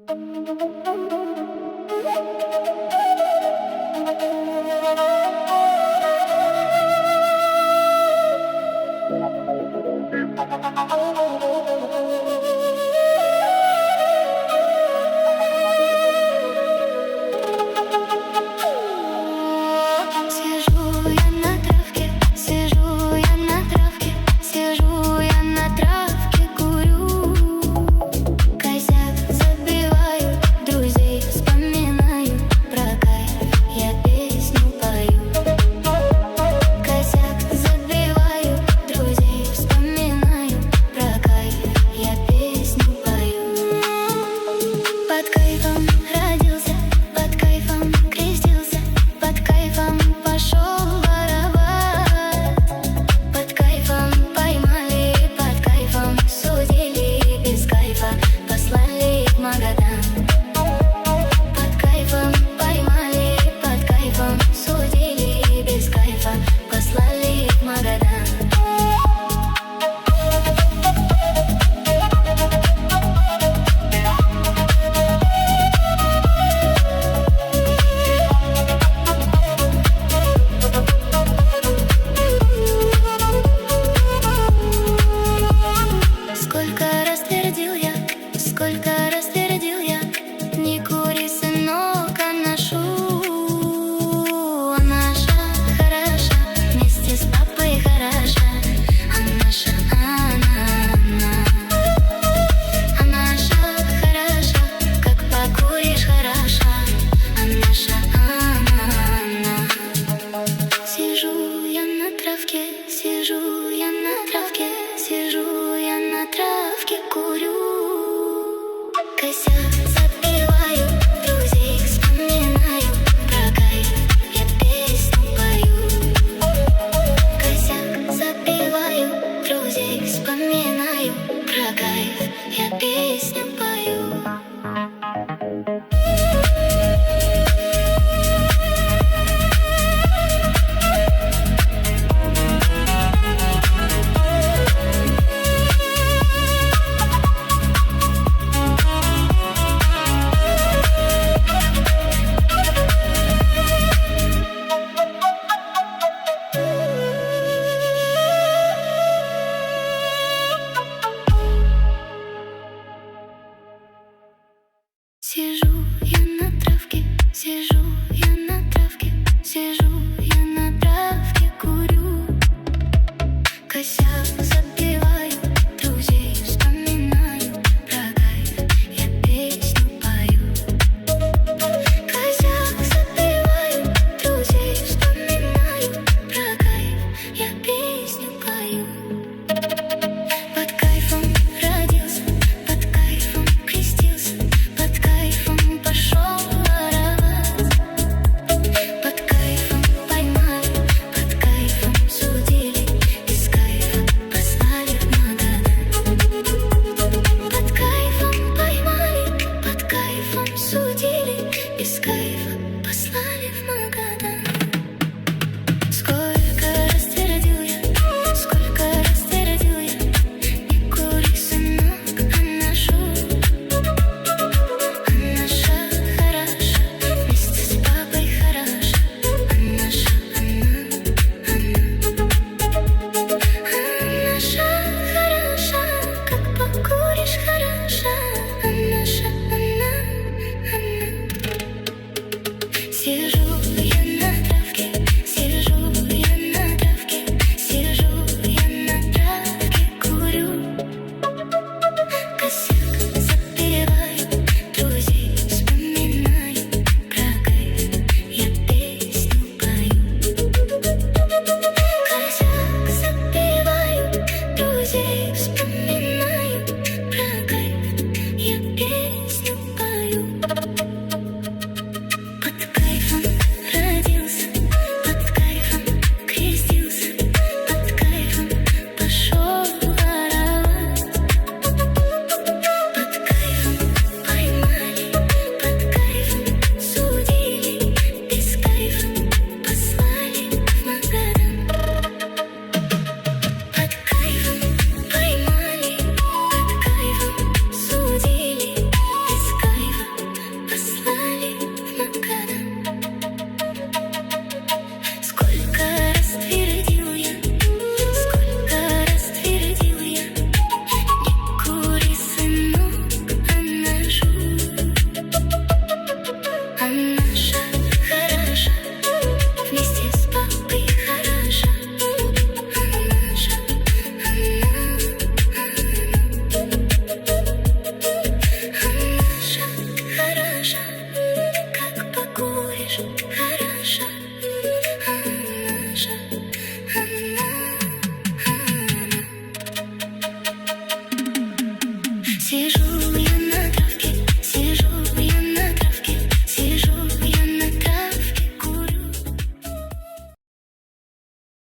Сижу я на травке, сижу я на травке, сижу я на травке, курю. Косяк забиваю, друзей вспоминаю, про кайф я песню пою. Косяк забиваю, друзей вспоминаю, про кайф я песню пою. Под кайфом родился, под кайфом крестился, под кайфом пошел воровать. Под кайфом поймали, под кайфом судили, без кайфа послали в Магадан. Под кайфом поймали, под кайфом судили, без кайфа послали в Магадан. Сколько раз твердил я, не кури, сынок, а нашу. А наша хороша, вместе с папой хороша. А наша, она. А наша хороша, как покуришь хороша. А наша, она. Сижу я на травке, сижу я на травке, сижу я на травке, курю. Косяк забиваю, друзей вспоминаю, про кайф я песню пою. Косяк забиваю, друзей вспоминаю, про кайф я песню пою. Сижу